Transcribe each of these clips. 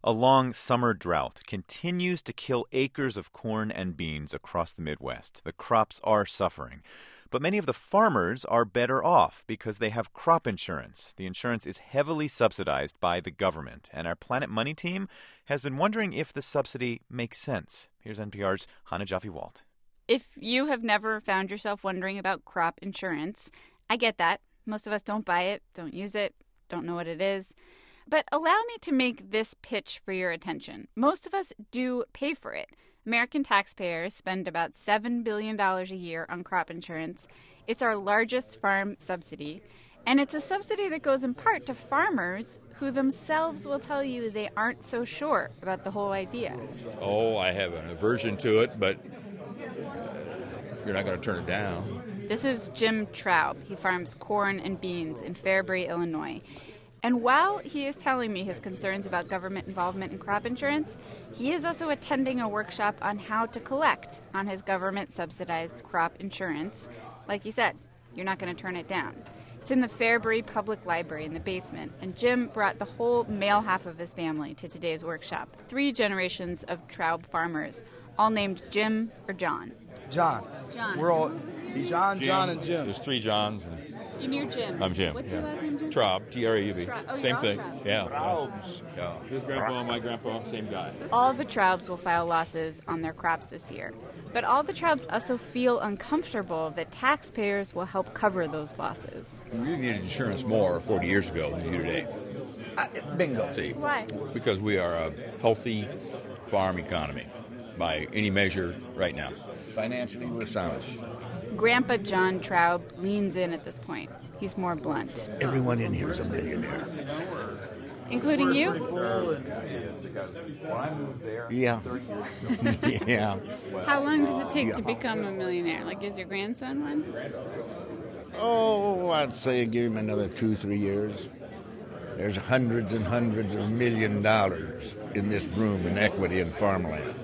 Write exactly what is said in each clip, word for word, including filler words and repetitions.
A long summer drought continues to kill acres of corn and beans across the Midwest. The crops are suffering. But many of the farmers are better off because they have crop insurance. The insurance is heavily subsidized by the government. And our Planet Money team has been wondering if the subsidy makes sense. Here's N P R's Hannah Jaffe-Walt. If you have never found yourself wondering about crop insurance, I get that. Most of us don't buy it, don't use it, don't know what it is. But allow me to make this pitch for your attention. Most of us do pay for it. American taxpayers spend about seven billion dollars a year on crop insurance. It's our largest farm subsidy. And it's a subsidy that goes in part to farmers who themselves will tell you they aren't so sure about the whole idea. Oh, I have an aversion to it, but you're not going to turn it down. This is Jim Traub. He farms corn and beans in Fairbury, Illinois. And while he is telling me his concerns about government involvement in crop insurance, he is also attending a workshop on how to collect on his government-subsidized crop insurance. Like he said, you're not going to turn it down. It's in the Fairbury Public Library in the basement, and Jim brought the whole male half of his family to today's workshop. Three generations of Traub farmers, all named Jim or John. John. John. We're all John, Jim. John, and Jim. There's three Johns. And And you're Jim. I'm Jim. What's yeah. your last name, Jim? Traub, T R A U B. Traub. Oh, same you're all thing. Traub. Yeah. Traubs. yeah. His grandpa and my grandpa, same guy. All the Traubs will file losses on their crops this year. But all the Traubs also feel uncomfortable that taxpayers will help cover those losses. We needed insurance more forty years ago than we do today. Uh, bingo. See, Why? because we are a healthy farm economy by any measure right now. Financially, we're sound. Grandpa John Traub leans in at this point. He's more blunt. Everyone in here is a millionaire. Including you? Yeah. yeah. How long does it take to become a millionaire? Like, is your grandson one? Oh, I'd say give him another two, three years. There's hundreds and hundreds of million dollars in this room in equity and farmland.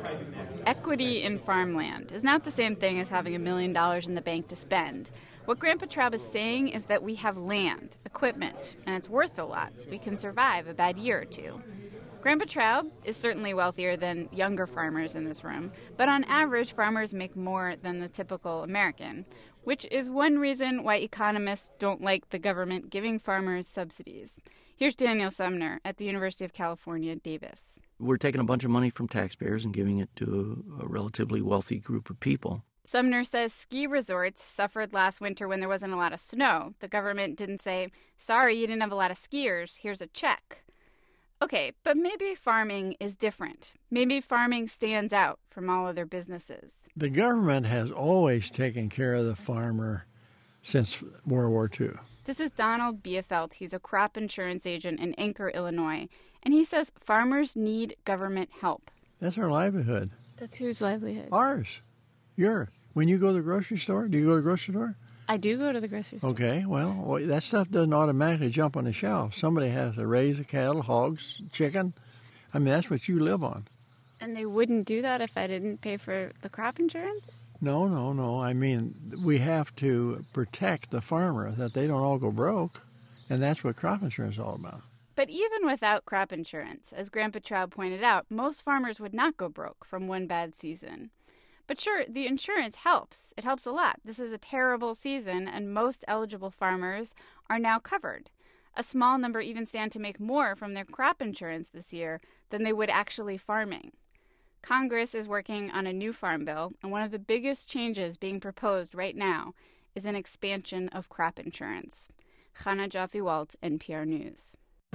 Equity in farmland is not the same thing as having a million dollars in the bank to spend. What Grandpa Traub is saying is that we have land, equipment, and it's worth a lot. We can survive a bad year or two. Grandpa Traub is certainly wealthier than younger farmers in this room, but on average, farmers make more than the typical American, which is one reason why economists don't like the government giving farmers subsidies. Here's Daniel Sumner at the University of California, Davis. We're taking a bunch of money from taxpayers and giving it to a, a relatively wealthy group of people. Sumner says ski resorts suffered last winter when there wasn't a lot of snow. The government didn't say, sorry, you didn't have a lot of skiers, here's a check. Okay, but maybe farming is different. Maybe farming stands out from all other businesses. The government has always taken care of the farmer since World War Two. This is Donald Biefeld. He's a crop insurance agent in Anchor, Illinois. And he says farmers need government help. That's our livelihood. That's whose livelihood? Ours. Your. When you go to the grocery store, do you go to the grocery store? I do go to the grocery store. Okay, well, well, that stuff doesn't automatically jump on the shelf. Somebody has to raise the cattle, hogs, chicken. I mean, that's what you live on. And they wouldn't do that if I didn't pay for the crop insurance? No, no, no. I mean, we have to protect the farmer, that they don't all go broke. And that's what crop insurance is all about. But even without crop insurance, as Grandpa Traub pointed out, most farmers would not go broke from one bad season. But sure, the insurance helps. It helps a lot. This is a terrible season, and most eligible farmers are now covered. A small number even stand to make more from their crop insurance this year than they would actually farming. Congress is working on a new farm bill, and one of the biggest changes being proposed right now is an expansion of crop insurance. Hannah Jaffe-Walt, N P R News.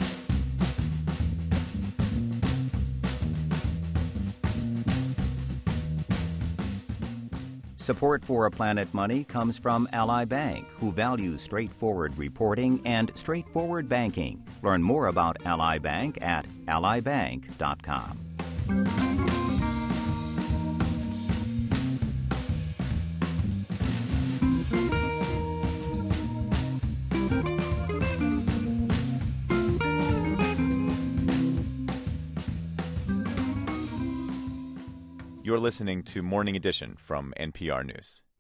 Support for Planet Money comes from Ally Bank, who values straightforward reporting and straightforward banking. Learn more about Ally Bank at ally bank dot com. You're listening to Morning Edition from N P R News.